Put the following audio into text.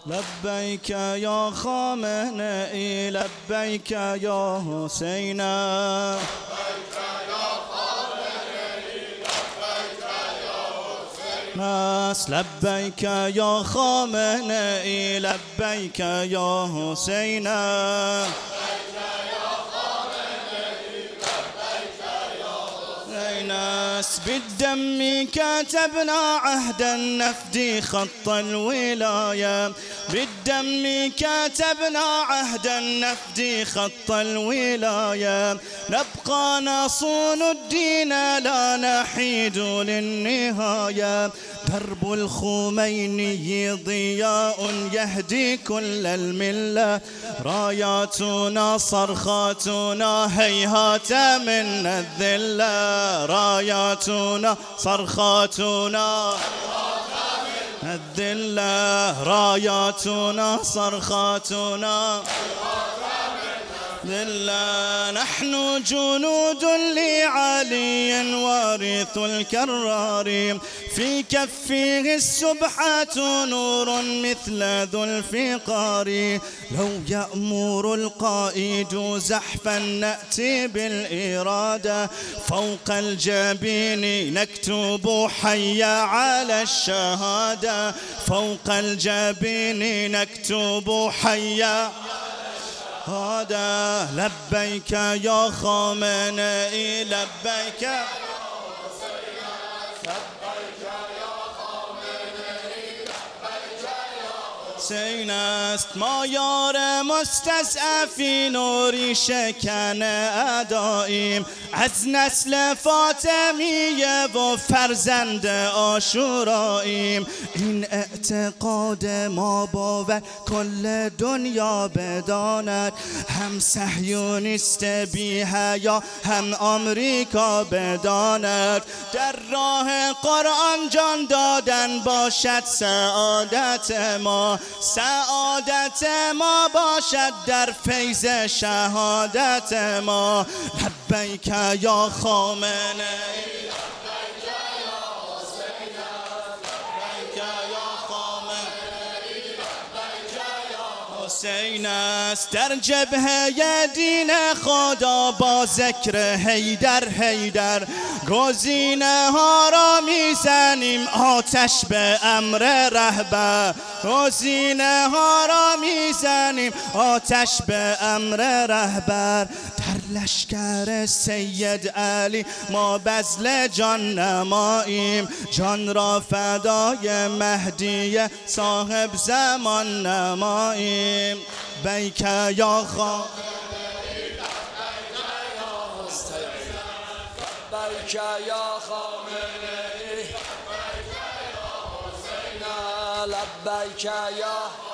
لبیک یا خامنه‌ای، لبیک یا حسین، لبیک یا خامنه‌ای، لبیک یا حسین، بالدم كتبنا عهدا نفدي خط الولاية، بالدم كتبنا عهدا نفدي خط الولاية، نبقى نصون الدين لا نحيد للنهاية، درب الخميني ضياء يهدي كل الملة، راياتنا صرخاتنا هيهات من الذلة، راياتنا صرخاتنا الذلة، راياتنا صرخاتنا ذلة، نحن جنود لعلي وارث الكرار، في كفه السبحة نور مثل ذو الفقار، لو يأمر القائد زحفا نأتي بالإرادة، فوق الجبين نكتب حي على الشهادة، فوق الجبين نكتب حي هذا، لبيك يا خامنئي، لبيك حسین است مایار مستضعفین و ریشه‌کن اعداییم، از نسل فاطمیه و فرزند عاشوراییم، این اعتقاد ما باور کل دنیا بداند، هم صهیونیست بی حیا هم آمریکا بداند، در راه قرآن جان دادن باشد سعادت ما، سعادت ما باشد در فیض شهادت ما، لبیک یا خامنه‌ای، لبیک یا حسین، لبیک یا خامنه‌ای، لبیک یا حسین است، در جبهه دین خدا با ذکر حیدر حیدر، گزینه ها را میزنیم آتش به امر رهبر، گزینه ها را میزنیم آتش به امر رهبر، در لشکر سید علی ما بذل جان نماییم، جان را فدای مهدی صاحب زمان نماییم، بیک یا خامنه‌ای، لبیک یا خامنه‌ای، لبیک یا